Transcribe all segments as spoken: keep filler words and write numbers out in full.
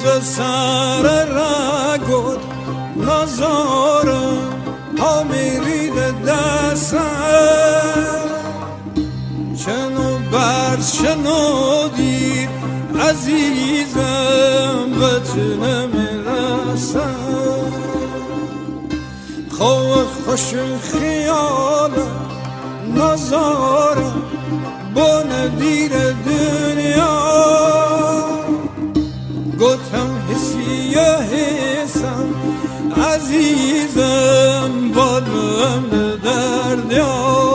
سر رگود نزارم ها میرید دستم چنو برز چنو دیر عزیزم به تو نمیرسم خواه خوش خیالم نزارم با ندیر دنیا گفتم حسی حسم عزیزم بالم دردیا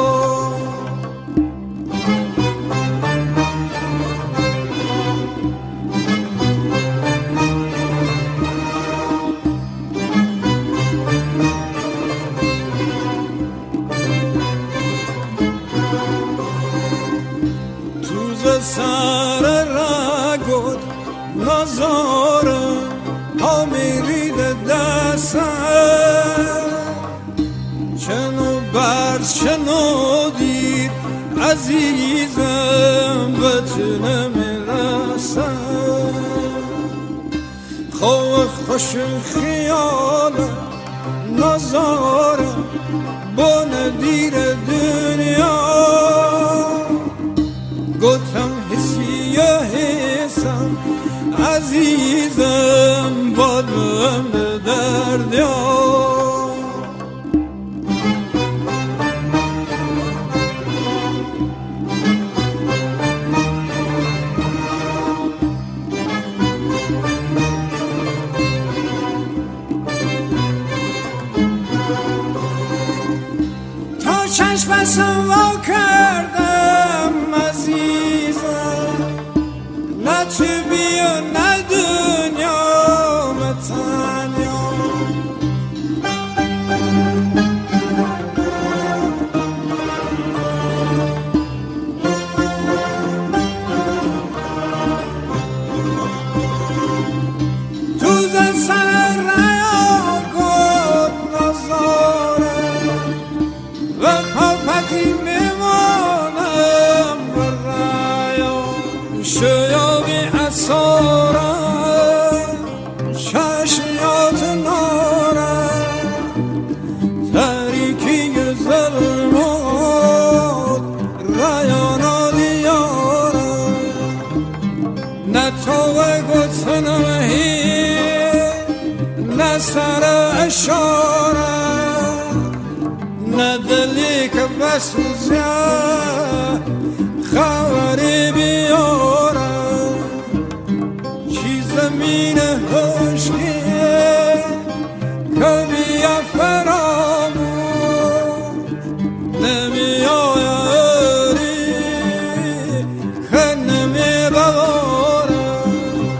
سر رگود نزارم ها میرید دستم چنو برز چنو دیر عزیزم به تو نمیرسم خواه خوش خیالم نزارم با ندیر دنیا گفتم حسی حسم عزیزم بالم دردیا تا چشمم وا کردم نه تو بیا نه دنیا متنیا تو زن سر ریا کن نزاره و پاپتی میمانم بریا شیابی اصارم چشمیات نارم تاریکی ظلمات ریانا دیارم نتوه گتنمهی نسر اشارم ندلی که بسوزه خبری بیارم چی زمین خشکیه که بیا فرامون نمی آیاری که نمی ببارم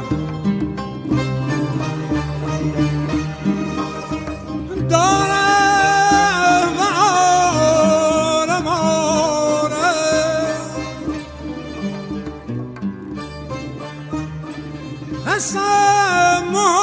دارم آرم آرم حسن